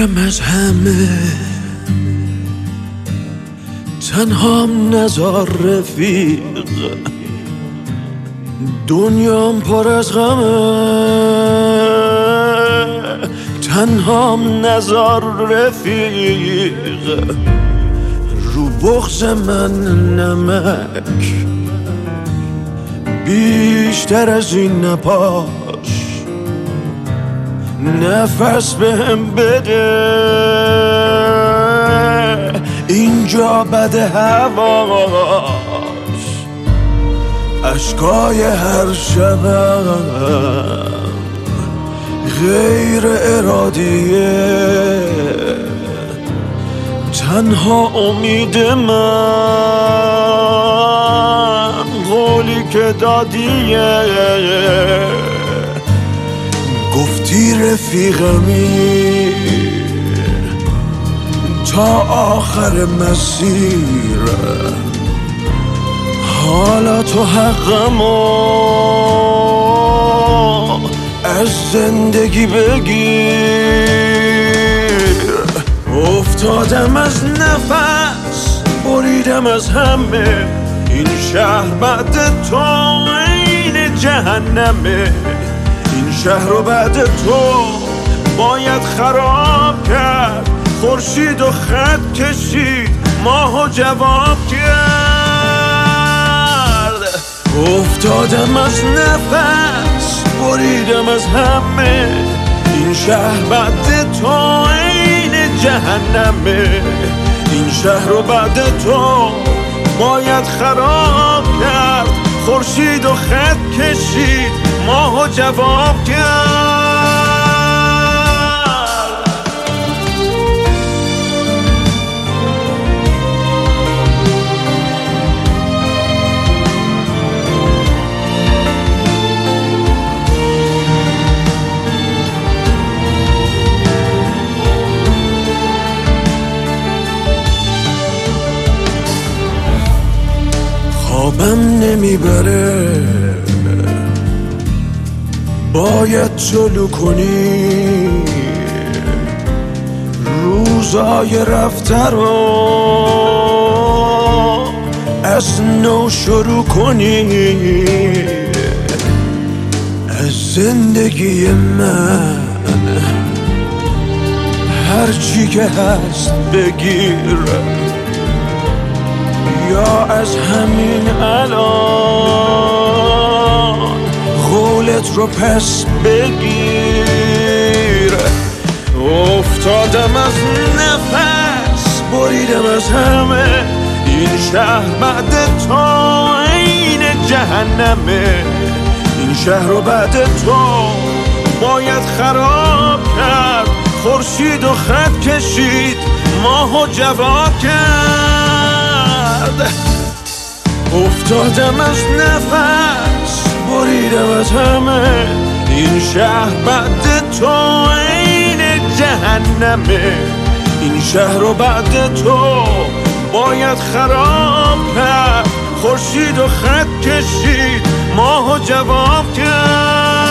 بریدم از همه، تنهام نزار رفیق، دنیام پر از غمه، تنهام نزار رفیق، رو بغض من نمک بیشتر از این نپاش، نفس بهم بده، اینجا بده هواش، اشکای هر شبم غیر ارادیه، تنها امید من قولی که دادیه، گفتی رفیقمی تا آخر مسیر، حالا تو حقمو از زندگی بگیر. افتادم از نفس، بریدم از همه، این شهر بعد تو این جهنمه، این شهر رو بعد تو باید خراب کرد، خورشید و خط کشید، ماهو جواب کرد. افتادم از نفس، بریدم از همه، این شهر بعد تو این جهنمه، این شهر رو بعد تو باید خراب کرد، خورشید و خط کشید، ماهو جواب کرد. خوابم نمیبره، باید جلو کنی روزای رفته رو، از نو شروع کنی، از زندگی من هرچی که هست بگیر، یا از همین الان قولت رو پس بگیر. افتادم از نفس، بریدم از همه، این شهر بعد تو این جهنمه، این شهر رو بعد تو باید خراب کرد، خورشید و خط کشید، ماهو جواب کرد. افتادم از نفس، بریدم از همه، این شهر بعد تو این جهنمه، این شهر رو بعد تو باید خراب کرد، خورشید و خط کشید، ماهو جواب کرد.